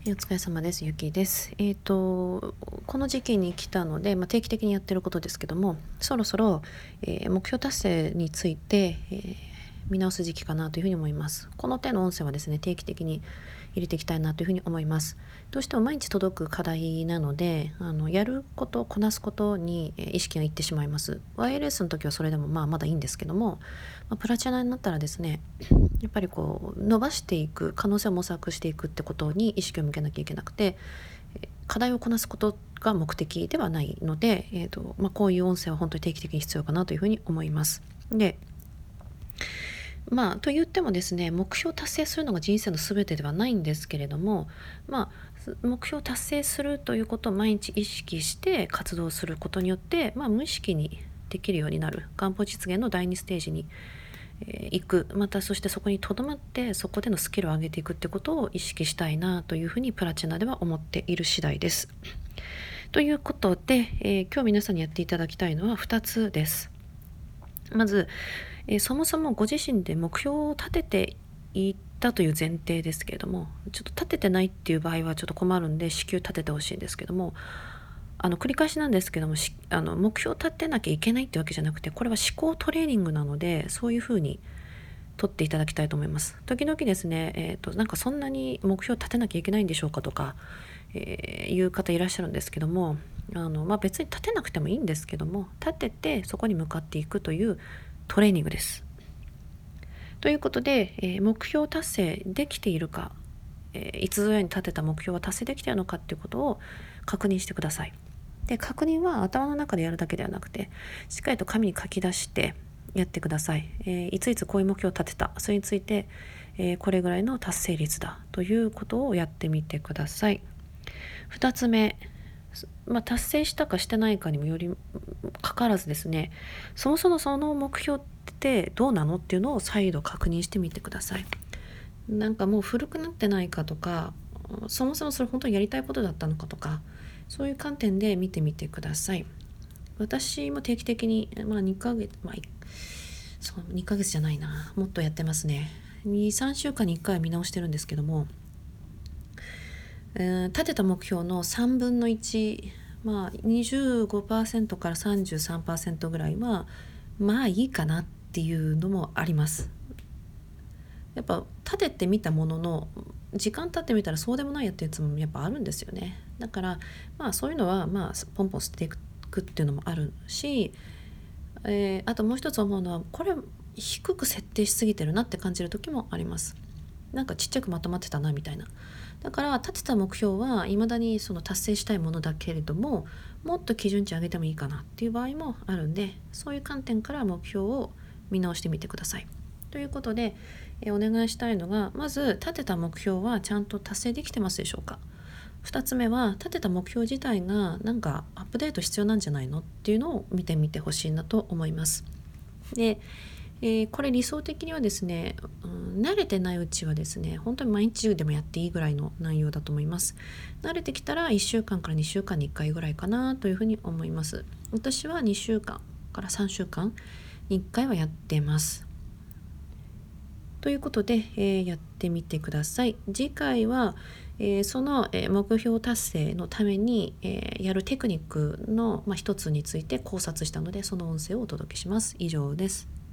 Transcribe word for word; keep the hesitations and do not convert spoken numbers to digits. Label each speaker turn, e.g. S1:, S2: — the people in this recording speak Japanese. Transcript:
S1: えーお疲れ様です。ゆきです。えっ、とこの時期に来たので、まあ、定期的にやってることですけども、そろそろ、えー目標達成について、えー見直す時期かなというふうに思います。この手の音声はですね、定期的に入れていきたいなというふうに思います。どうしても毎日届く課題なので、あのやること、こなすことにえー意識がいってしまいます。ワイエルエス の時はそれでもまあまだいいんですけども、まあ、プラチナになったらですね、やっぱりこう伸ばしていく可能性を模索していくってことに意識を向けなきゃいけなくて、課題をこなすことが目的ではないので、えーとまあ、こういう音声は本当に定期的に必要かなというふうに思います。でまあと言ってもですね、目標を達成するのが人生の全てではないんですけれども、まあ目標を達成するということを毎日意識して活動することによって、まあ、無意識にできるようになる願望実現のだいにステージにえー行く、またそしてそこにとどまってそこでのスキルを上げていくってことを意識したいなというふうにプラチナでは思っている次第です。ということで、えー今日皆さんにやっていただきたいのはふたつです。まず、えーそもそもご自身で目標を立てていったという前提ですけれども、ちょっと立ててないっていう場合はちょっと困るんで至急立ててほしいんですけども、あの繰り返しなんですけども、しあの目標を立てなきゃいけないってわけじゃなくて、これは思考トレーニングなので、そういうふうに取っていただきたいと思います。時々ですね、えーと、なんかそんなに目標を立てなきゃいけないんでしょうかとか、えーいう方いらっしゃるんですけども、あの、まあ、別に立てなくてもいいんですけども、立ててそこに向かっていくというトレーニングです。ということで、えー目標達成できているか、えーいつぞやに立てた目標は達成できているのかっていうことを確認してください。で、確認は頭の中でやるだけではなくて、しっかりと紙に書き出してやってください。えーいついつこういう目標を立てた。それについて、えーこれぐらいの達成率だということをやってみてください。ふたつめ、まあ、達成したかしてないかにもよりかかわらずですね、そもそもその目標ってどうなのっていうのを再度確認してみてください。なんかもう古くなってないかとか、そもそもそれ本当にやりたいことだったのかとか、そういう観点で見てみてください。私も定期的に、まあ、にかげつ、まあ、そうにかげつじゃないな、もっとやってますね。にさんしゅうかんにいっかいは見直してるんですけども、えー立てた目標のさんぶんのいち、まあ、にじゅうごパーセント から さんじゅうさんパーセント ぐらいはまあいいかなっていうのもあります。やっぱ立ててみたものの時間経ってみたらそうでもないやってやつもやっぱあるんですよね。だからまあそういうのはまあポンポン捨てていくっていうのもあるし、えーあともう一つ思うのは、これ低く設定しすぎてるなって感じる時もあります。なんかちっちゃくまとまってたなみたいな。だから立てた目標はいまだにその達成したいものだけれども、もっと基準値上げてもいいかなっていう場合もあるんで、そういう観点から目標を見直してみてください。ということで、えお願いしたいのが、まず立てた目標はちゃんと達成できてますでしょうか。ふたつめは、立てた目標自体がなんかアップデート必要なんじゃないのっていうのを見てみてほしいなと思います。で、えーこれ理想的にはですね、うん、慣れてないうちはですね、本当に毎日中でもやっていいぐらいの内容だと思います。慣れてきたらいっしゅうかんからにしゅうかんにいっかいぐらいかなというふうに思います。私はにしゅうかんからさんしゅうかんにいっかいはやってます。ということで、えーやってみてください。次回は、えーその、えー目標達成のために、えーやるテクニックの、まあ、一つについて考察したので、その音声をお届けします。以上です。